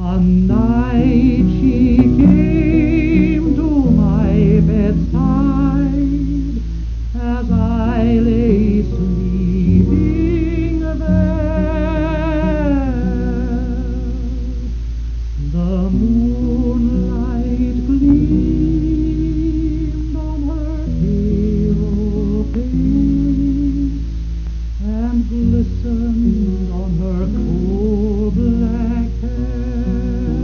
One night she came to my bedside as I lay sleeping there. The moonlight gleamed on her pale face and glistened on her coal black hair.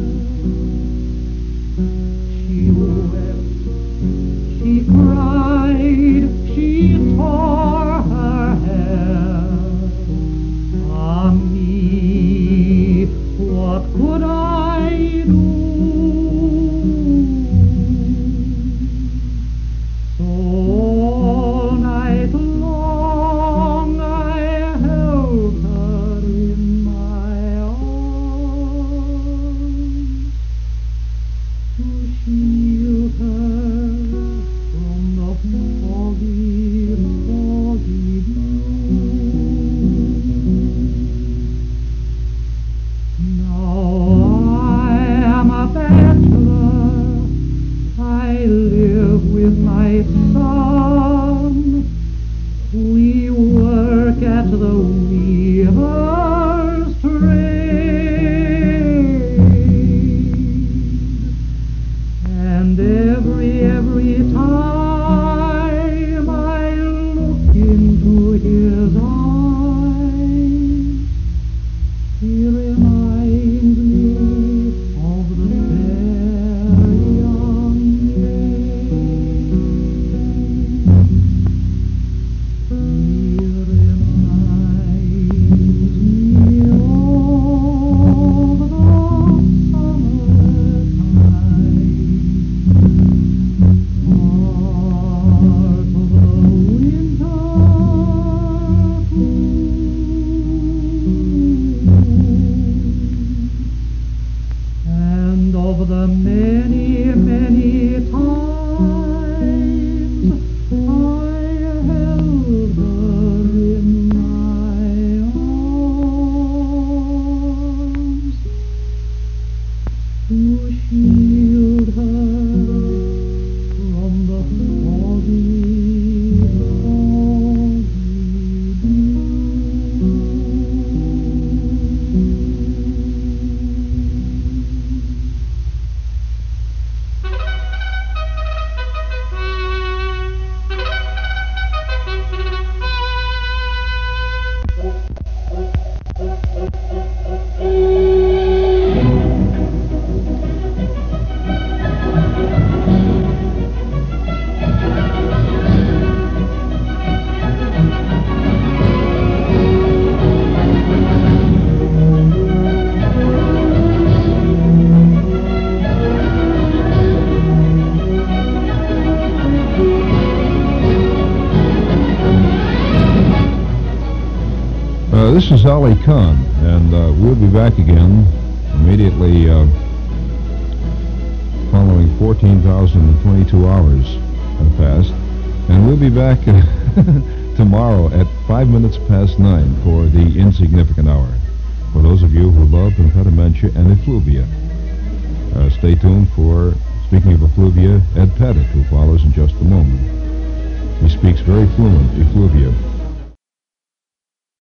She wept, she cried, she tore her hair. Ah me, what could I do? So all night long I held her in my arms to shield her from the foggy, foggy dew. Now I am a bachelor, I live with my son. We work at the weaver's trade, and every time I look into his eyes, he reminds me of the fair young maid. He reminds me of the summertime, part of the winter and of the many, many times I held her in my arms to shield her from the foggy, foggy dew. This is Ali Khan, and we'll be back again immediately following 14,022 hours have passed, and we'll be back tomorrow at 5 minutes past 9 for the Insignificant Hour, for those of you who love impedimenta and effluvia. Stay tuned for, speaking of effluvia, Ed Pettit, who follows in just a moment. He speaks very fluent effluvia.